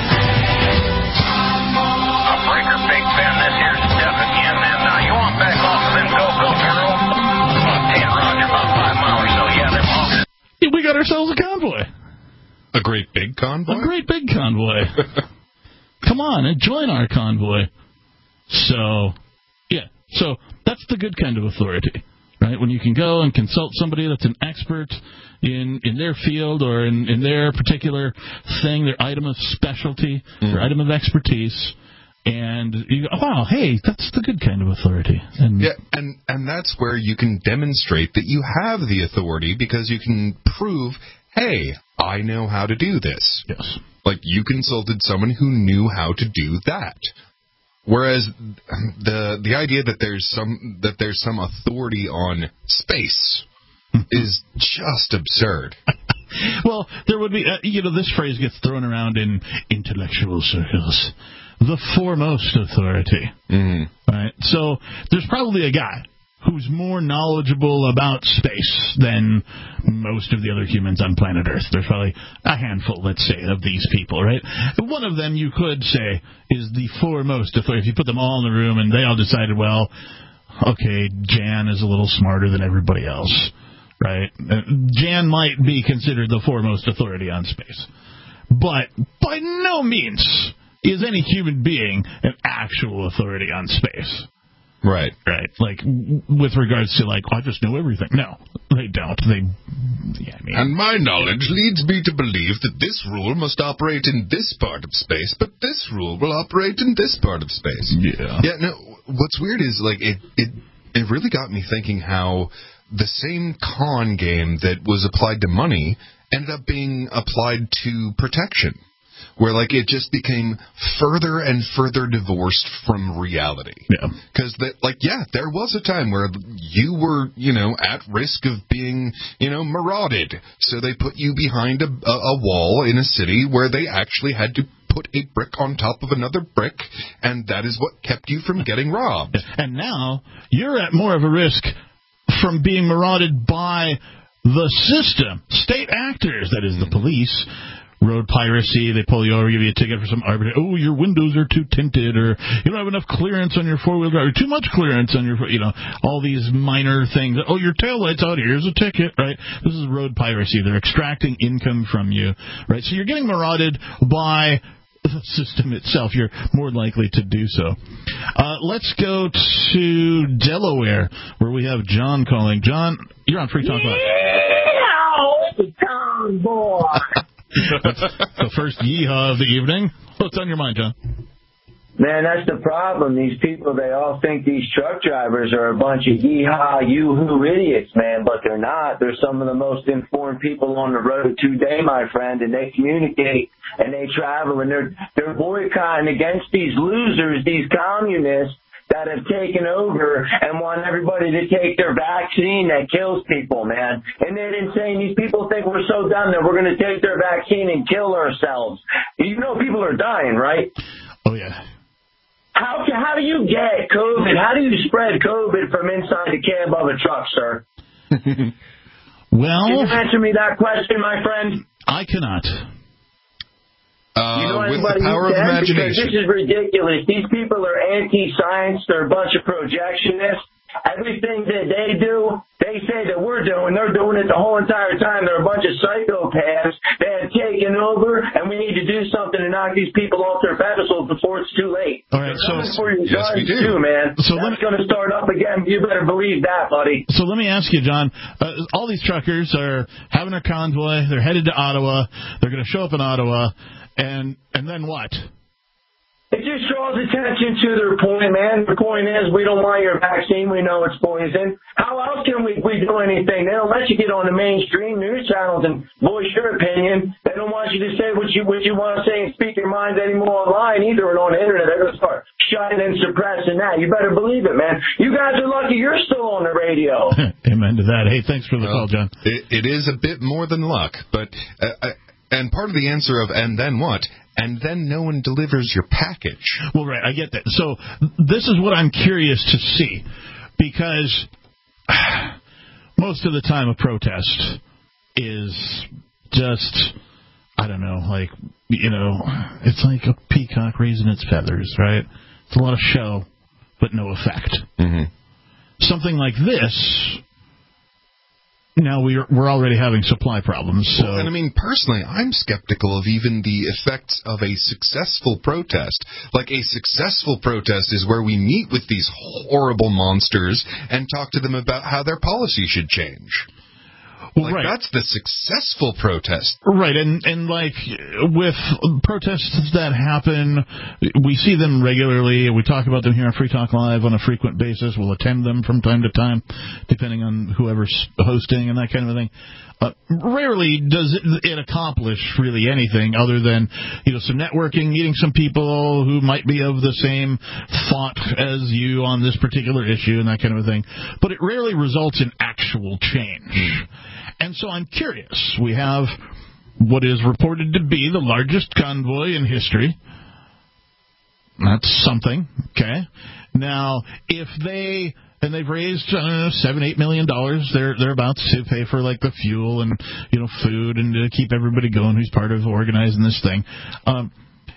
Speaker 22: Big Ben, this here's Steph again, and uh, you want back off of them go-go girls? ten Roger, about five miles or so, yeah, they're walking.
Speaker 3: Yeah, we got ourselves a convoy.
Speaker 2: A great big convoy?
Speaker 3: A great big convoy. Come on and join our convoy. So, yeah, so that's the good kind of authority, right? When you can go and consult somebody that's an expert in in their field or in, in their particular thing, their item of specialty, mm. their item of expertise, and you go, oh, wow, hey, that's the good kind of authority. And
Speaker 2: yeah, and, and that's where you can demonstrate that you have the authority because you can prove, hey, I know how to do this.
Speaker 3: Yes.
Speaker 2: Like you consulted someone who knew how to do that. Whereas the the idea that there's some that there's some authority on space is just absurd.
Speaker 3: Well, there would be, uh, you know, this phrase gets thrown around in intellectual circles. The foremost authority.
Speaker 2: Mm-hmm.
Speaker 3: Right? So there's probably a guy who's more knowledgeable about space than most of the other humans on planet Earth. There's probably a handful, let's say, of these people, right? One of them, you could say, is the foremost authority. If you put them all in the room and they all decided, well, okay, Jan is a little smarter than everybody else, right? Uh, Jan might be considered the foremost authority on space. But by no means is any human being an actual authority on space.
Speaker 2: Right.
Speaker 3: Right. Like, with regards to, like, oh, I just know everything. No, they don't. They, yeah, I mean.
Speaker 2: And my knowledge leads me to believe that this rule must operate in this part of space, but this rule will operate in this part of space.
Speaker 3: Yeah.
Speaker 2: Yeah, no, what's weird is, like, it, it, it really got me thinking how the same con game that was applied to money ended up being applied to protection. Where, like, it just became further and further divorced from reality.
Speaker 3: Yeah.
Speaker 2: Because, like, yeah, there was a time where you were, you know, at risk of being, you know, marauded. So they put you behind a, a, a wall in a city where they actually had to put a brick on top of another brick, and that is what kept you from getting robbed.
Speaker 3: And now you're at more of a risk from being marauded by the system, state actors, that is the police. Road piracy, they pull you over, give you a ticket for some arbitrary, oh, your windows are too tinted, or you don't have enough clearance on your four-wheel drive, or too much clearance on your, you know, all these minor things. Oh, your taillight's out, here's a ticket, right? This is road piracy. They're extracting income from you, right? So you're getting marauded by the system itself. You're more likely to do so. Uh, let's go to Delaware, where we have John calling. John, you're on Free Talk Live.
Speaker 6: Yeah, Tom boy.
Speaker 3: That's the first yeehaw of the evening. What's on your mind, John?
Speaker 6: Man, that's the problem. These people, they all think these truck drivers are a bunch of yeehaw, yoo-hoo idiots, man, but they're not. They're some of the most informed people on the road today, my friend, and they communicate and they travel, and they're, they're boycotting against these losers, these communists, that have taken over and want everybody to take their vaccine that kills people, man. And they're insane. These people think we're so dumb that we're going to take their vaccine and kill ourselves. You know people are dying, right?
Speaker 3: Oh, yeah.
Speaker 6: How how do you get COVID? How do you spread COVID from inside the cab of a truck, sir?
Speaker 3: Well,
Speaker 6: can you answer me that question, my friend?
Speaker 3: I cannot.
Speaker 2: Uh,
Speaker 6: you know
Speaker 2: with
Speaker 6: anybody
Speaker 2: the power
Speaker 6: who
Speaker 2: of
Speaker 6: can?
Speaker 2: imagination.
Speaker 6: Because this is ridiculous. These people are anti-science. They're a bunch of projectionists. Everything that they do, they say that we're doing, they're doing it the whole entire time. They're a bunch of psychopaths that have taken over, and we need to do something to knock these people off their pedestals before it's too late.
Speaker 3: All right, so
Speaker 6: for your
Speaker 2: yes, we do.
Speaker 6: too, man.
Speaker 3: So
Speaker 6: that's going to start up again. You better believe that, buddy.
Speaker 3: So let me ask you, John. Uh, all these truckers are having their convoy. They're headed to Ottawa. They're going to show up in Ottawa, and and then what?
Speaker 6: It just draws attention to their point, man. The point is, we don't want your vaccine. We know it's poison. How else can we, we do anything? They don't let you get on the mainstream news channels and voice your opinion. They don't want you to say what you what you want to say and speak your mind anymore online either, or on the internet. They're going to start shutting and suppressing that. You better believe it, man. You guys are lucky you're still on the radio.
Speaker 3: Amen to that. Hey, thanks for the
Speaker 2: well,
Speaker 3: call, John.
Speaker 2: It, it is a bit more than luck, but uh, and part of the answer of and then what? And then no one delivers your package.
Speaker 3: Well, right, I get that. So this is what I'm curious to see, because most of the time a protest is just, I don't know, like, you know, it's like a peacock raising its feathers, right? It's a lot of show, but no effect.
Speaker 2: Mm-hmm.
Speaker 3: Something like this, now we're we're already having supply problems. So.
Speaker 2: Well, and I mean, personally, I'm skeptical of even the effects of a successful protest. Like, a successful protest is where we meet with these horrible monsters and talk to them about how their policy should change.
Speaker 3: Well,
Speaker 2: like,
Speaker 3: right.
Speaker 2: That's the successful protest.
Speaker 3: Right, and, and like, with protests that happen, we see them regularly. We talk about them here on Free Talk Live on a frequent basis. We'll attend them from time to time, depending on whoever's hosting and that kind of a thing. Uh, rarely does it, it accomplish really anything other than, you know, some networking, meeting some people who might be of the same thought as you on this particular issue and that kind of a thing. But it rarely results in actual change. Mm. And so I'm curious. We have what is reported to be the largest convoy in history. That's something, okay? Now, if they And they've raised uh, seven, eight million dollars. They're they're about to pay for like the fuel and you know food and to keep everybody going who's part of organizing this thing. Um,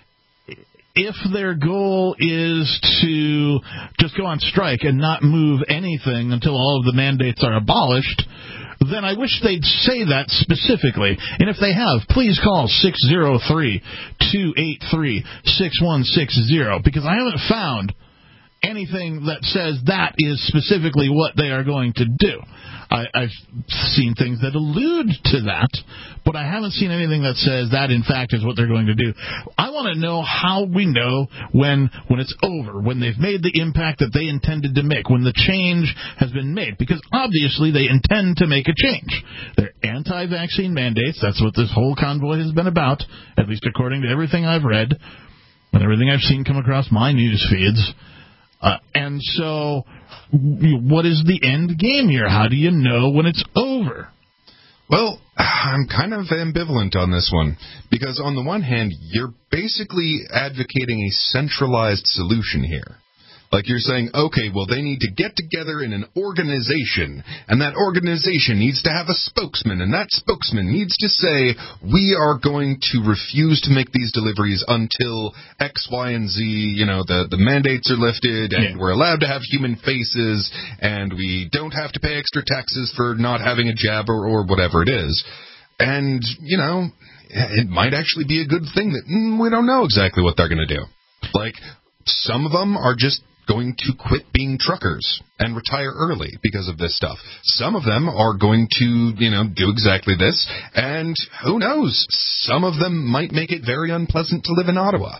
Speaker 3: if their goal is to just go on strike and not move anything until all of the mandates are abolished, then I wish they'd say that specifically. And if they have, please call six oh three, two eight three, six one six zero, because I haven't found anything that says that is specifically what they are going to do. I, I've seen things that allude to that, but I haven't seen anything that says that, in fact, is what they're going to do. I want to know how we know when when it's over, when they've made the impact that they intended to make, when the change has been made, because obviously they intend to make a change. They're anti-vaccine mandates. That's what this whole convoy has been about, at least according to everything I've read and everything I've seen come across my news feeds. Uh, and so, what is the end game here? How do you know when it's over?
Speaker 2: Well, I'm kind of ambivalent on this one, because on the one hand, you're basically advocating a centralized solution here. Like you're saying, okay, well, they need to get together in an organization, and that organization needs to have a spokesman, and that spokesman needs to say, we are going to refuse to make these deliveries until X, Y, and Z, you know, the, the mandates are lifted, and yeah. we're allowed to have human faces, and we don't have to pay extra taxes for not having a jab or, or whatever it is. And, you know, it might actually be a good thing that mm, we don't know exactly what they're going to do. Like, some of them are just going to quit being truckers and retire early because of this stuff. Some of them are going to, you know, do exactly this, and who knows, some of them might make it very unpleasant to live in Ottawa.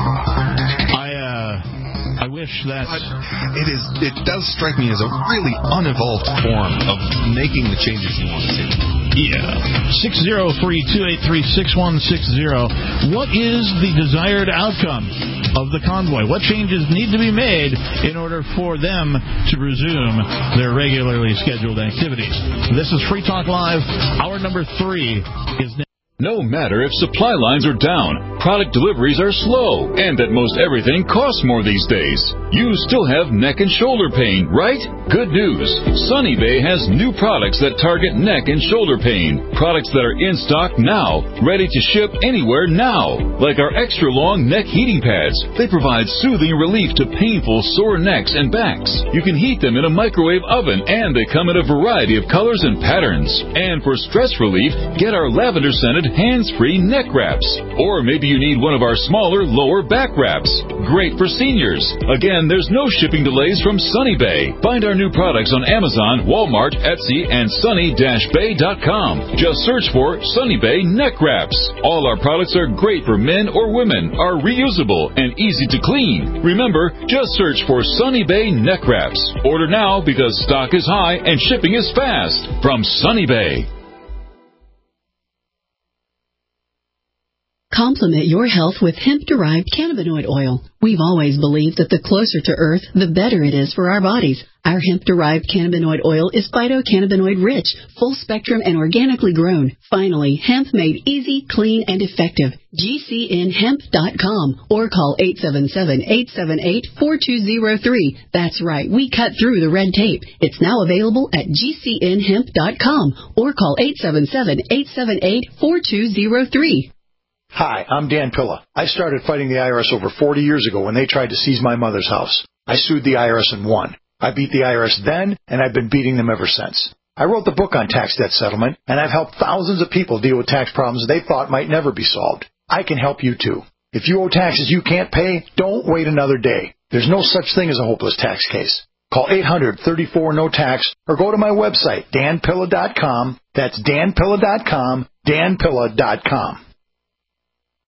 Speaker 3: I, uh, I wish that...
Speaker 2: But it is, it does strike me as a really unevolved form of making the changes you want to see.
Speaker 3: Yeah. six oh three, two eight three, six one six zero. What is the desired outcome of the convoy? What changes need to be made in order for them to resume their regularly scheduled activities? This is Free Talk Live. Hour number three is now.
Speaker 15: No matter if supply lines are down, product deliveries are slow, and that most everything costs more these days, you still have neck and shoulder pain, right? Good news. Sunny Bay has new products that target neck and shoulder pain. Products that are in stock now, ready to ship anywhere now. Like our extra long neck heating pads. They provide soothing relief to painful sore necks and backs. You can heat them in a microwave oven, and they come in a variety of colors and patterns. And for stress relief, get our lavender-scented hands-free neck wraps. Or maybe you need one of our smaller lower back wraps. Great for seniors. Again, there's no shipping delays from Sunny Bay. Find our new products on Amazon, Walmart, Etsy, and sunny dash bay dot com. Just search for Sunny Bay neck wraps. All our products are great for men or women, are reusable, and easy to clean. Remember, just search for Sunny Bay neck wraps. Order now because stock is high and shipping is fast. From Sunny Bay.
Speaker 8: Complement your health with hemp-derived cannabinoid oil. We've always believed that the closer to Earth, the better it is for our bodies. Our hemp-derived cannabinoid oil is phytocannabinoid-rich, full-spectrum, and organically grown. Finally, hemp made easy, clean, and effective. G C N hemp dot com or call eight seven seven, eight seven eight, four two zero three. That's right, we cut through the red tape. It's now available at G C N hemp dot com or call eight seven seven, eight seven eight, four two zero three.
Speaker 9: Hi, I'm Dan Pilla. I started fighting the I R S over forty years ago when they tried to seize my mother's house. I sued the I R S and won. I beat the I R S then, and I've been beating them ever since. I wrote the book on tax debt settlement, and I've helped thousands of people deal with tax problems they thought might never be solved. I can help you too. If you owe taxes you can't pay, don't wait another day. There's no such thing as a hopeless tax case. Call eight hundred, thirty-four, no tax or go to my website, dan pilla dot com. That's dan pilla dot com, dan pilla dot com.